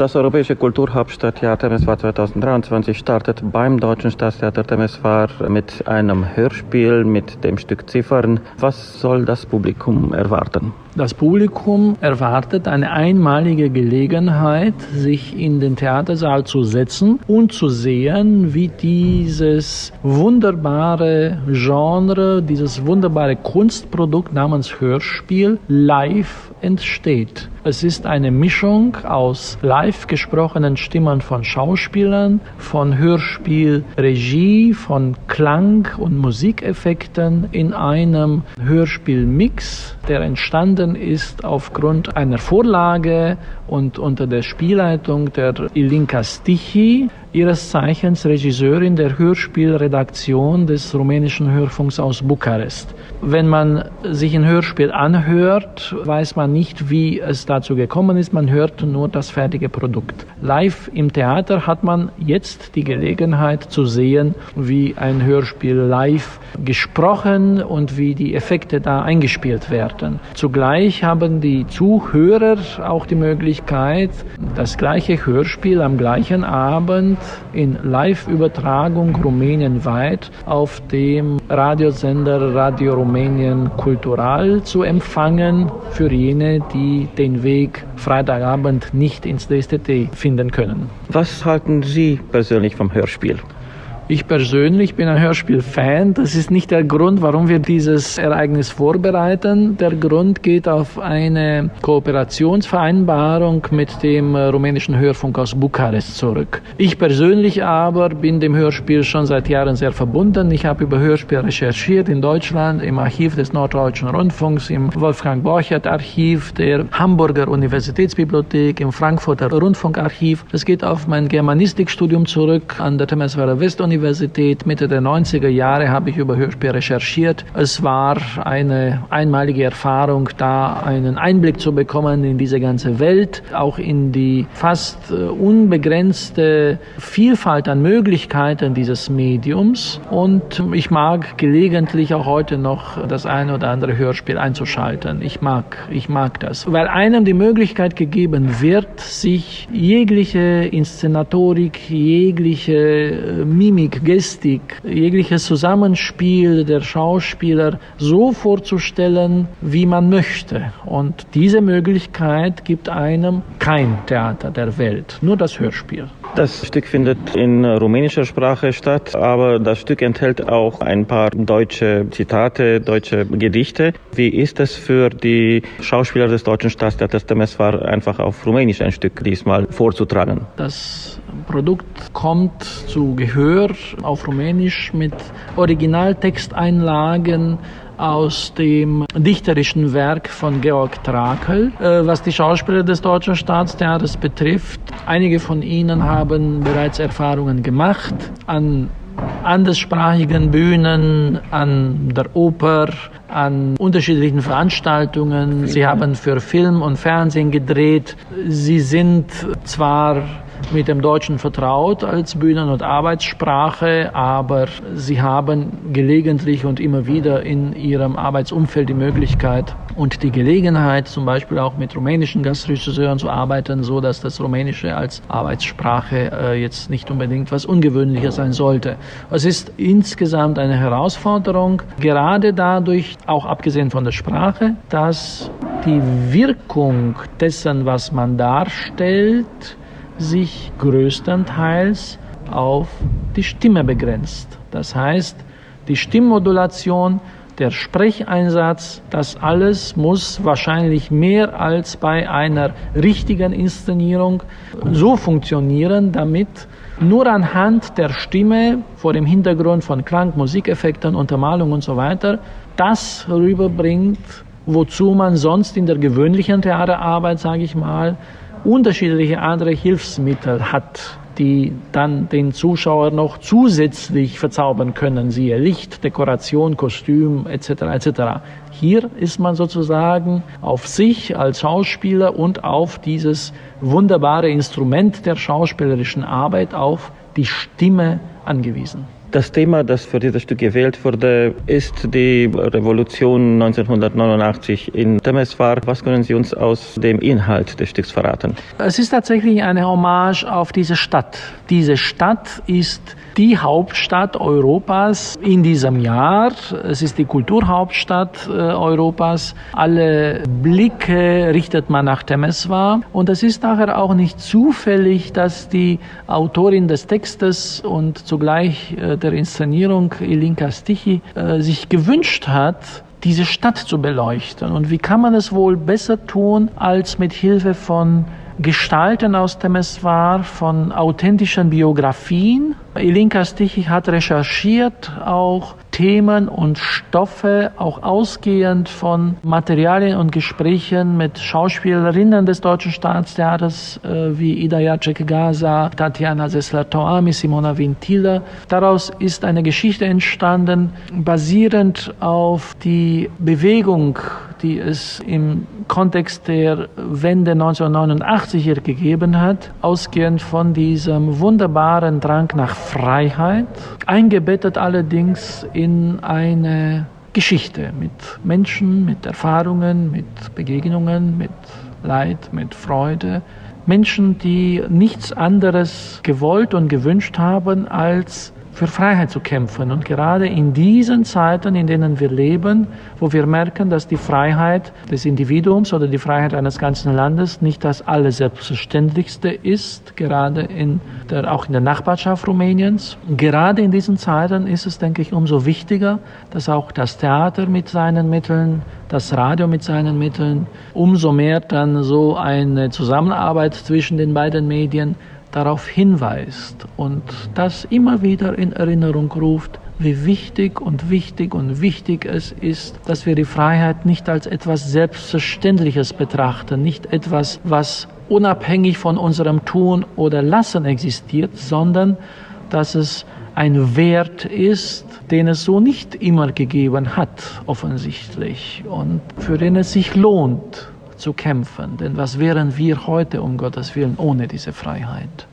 Das Europäische Kulturhauptstadtjahr Temeswar 2023 startet beim Deutschen Staatstheater Temeswar mit einem Hörspiel mit dem Stück Ziffern. Was soll das Publikum erwarten? Das Publikum erwartet eine einmalige Gelegenheit, sich in den Theatersaal zu setzen und zu sehen, wie dieses wunderbare Genre, dieses wunderbare Kunstprodukt namens Hörspiel live entsteht. Es ist eine Mischung aus live gesprochenen Stimmen von Schauspielern, von Hörspielregie, von Klang- und Musikeffekten in einem Hörspielmix, der entstanden ist aufgrund einer Vorlage und unter der Spielleitung der Ilinka Stichi, ihres Zeichens Regisseurin der Hörspielredaktion des rumänischen Hörfunks aus Bukarest. Wenn man sich ein Hörspiel anhört, weiß man nicht, wie es dazu gekommen ist, man hört nur das fertige Produkt. Live im Theater hat man jetzt die Gelegenheit zu sehen, wie ein Hörspiel live gesprochen und wie die Effekte da eingespielt werden. Zugleich haben die Zuhörer auch die Möglichkeit, das gleiche Hörspiel am gleichen Abend in Live-Übertragung rumänienweit auf dem Radiosender Radio Rumänien Cultural zu empfangen, für jene, die den Weg Freitagabend nicht ins DSTT finden können. Was halten Sie persönlich vom Hörspiel? Ich persönlich bin ein Hörspiel-Fan. Das ist nicht der Grund, warum wir dieses Ereignis vorbereiten. Der Grund geht auf eine Kooperationsvereinbarung mit dem rumänischen Hörfunk aus Bukarest zurück. Ich persönlich aber bin dem Hörspiel schon seit Jahren sehr verbunden. Ich habe über Hörspiel recherchiert in Deutschland, im Archiv des Norddeutschen Rundfunks, im Wolfgang-Borchert-Archiv der Hamburger Universitätsbibliothek, im Frankfurter Rundfunkarchiv. Es geht auf mein Germanistikstudium zurück an der Temeswarer Westuniversität. Mitte der 90er Jahre habe ich über Hörspiel recherchiert. Es war eine einmalige Erfahrung, da einen Einblick zu bekommen in diese ganze Welt, auch in die fast unbegrenzte Vielfalt an Möglichkeiten dieses Mediums. Und ich mag gelegentlich auch heute noch das eine oder andere Hörspiel einzuschalten. Ich mag das. Weil einem die Möglichkeit gegeben wird, sich jegliche Inszenatorik, jegliche Mimik, Gestik, jegliches Zusammenspiel der Schauspieler so vorzustellen, wie man möchte. Und diese Möglichkeit gibt einem kein Theater der Welt, nur das Hörspiel. Das Stück findet in rumänischer Sprache statt, aber das Stück enthält auch ein paar deutsche Zitate, deutsche Gedichte. Wie ist es für die Schauspieler des Deutschen Staatstheaters Temeswar, einfach auf Rumänisch ein Stück diesmal vorzutragen? Das Produkt kommt zu Gehör auf Rumänisch mit Originaltexteinlagen aus dem dichterischen Werk von Georg Trakl. Was die Schauspieler des Deutschen Staatstheaters betrifft, einige von ihnen haben bereits Erfahrungen gemacht an anderssprachigen Bühnen, an der Oper, an unterschiedlichen Veranstaltungen. Sie haben für Film und Fernsehen gedreht. Sie sind zwar mit dem Deutschen vertraut als Bühnen- und Arbeitssprache, aber sie haben gelegentlich und immer wieder in ihrem Arbeitsumfeld die Möglichkeit und die Gelegenheit, zum Beispiel auch mit rumänischen Gastregisseuren zu arbeiten, so dass das Rumänische als Arbeitssprache jetzt nicht unbedingt was Ungewöhnliches sein sollte. Es ist insgesamt eine Herausforderung, gerade dadurch, auch abgesehen von der Sprache, dass die Wirkung dessen, was man darstellt, sich größtenteils auf die Stimme begrenzt. Das heißt, die Stimmmodulation, der Sprecheinsatz, das alles muss wahrscheinlich mehr als bei einer richtigen Inszenierung so funktionieren, damit nur anhand der Stimme vor dem Hintergrund von Klang, Musikeffekten, Untermalung und so weiter das rüberbringt, wozu man sonst in der gewöhnlichen Theaterarbeit, sage ich mal, unterschiedliche andere Hilfsmittel hat, die dann den Zuschauer noch zusätzlich verzaubern können, siehe Licht, Dekoration, Kostüm etc. etc. Hier ist man sozusagen auf sich als Schauspieler und auf dieses wunderbare Instrument der schauspielerischen Arbeit, auf die Stimme angewiesen. Das Thema, das für dieses Stück gewählt wurde, ist die Revolution 1989 in Temeswar. Was können Sie uns aus dem Inhalt des Stücks verraten? Es ist tatsächlich eine Hommage auf diese Stadt. Diese Stadt ist die Hauptstadt Europas in diesem Jahr. Es ist die Kulturhauptstadt Europas. Alle Blicke richtet man nach Temeswar. Und es ist daher auch nicht zufällig, dass die Autorin des Textes und zugleich der Inszenierung Ilinka Stichy sich gewünscht hat, diese Stadt zu beleuchten. Und wie kann man es wohl besser tun, als mit Hilfe von Gestalten aus Temeswar, von authentischen Biografien. Ilinka Stichy hat recherchiert auch Themen und Stoffe, auch ausgehend von Materialien und Gesprächen mit Schauspielerinnen des Deutschen Staatstheaters wie Ida Jacek-Gaza, Tatjana Sessler-Toami, Simona Vintila. Daraus ist eine Geschichte entstanden, basierend auf die Bewegung, die es im Kontext der Wende 1989 hier gegeben hat, ausgehend von diesem wunderbaren Drang nach Freiheit, eingebettet allerdings in eine Geschichte mit Menschen, mit Erfahrungen, mit Begegnungen, mit Leid, mit Freude. Menschen, die nichts anderes gewollt und gewünscht haben, als für Freiheit zu kämpfen. Und gerade in diesen Zeiten, in denen wir leben, wo wir merken, dass die Freiheit des Individuums oder die Freiheit eines ganzen Landes nicht das Allerselbstverständlichste ist, gerade auch in der Nachbarschaft Rumäniens. Gerade in diesen Zeiten ist es, denke ich, umso wichtiger, dass auch das Theater mit seinen Mitteln, das Radio mit seinen Mitteln, umso mehr dann so eine Zusammenarbeit zwischen den beiden Medien darauf hinweist und das immer wieder in Erinnerung ruft, wie wichtig es ist, dass wir die Freiheit nicht als etwas Selbstverständliches betrachten, nicht etwas, was unabhängig von unserem Tun oder Lassen existiert, sondern dass es ein Wert ist, den es so nicht immer gegeben hat, offensichtlich, und für den es sich lohnt zu kämpfen. Denn was wären wir heute, um Gottes Willen, ohne diese Freiheit?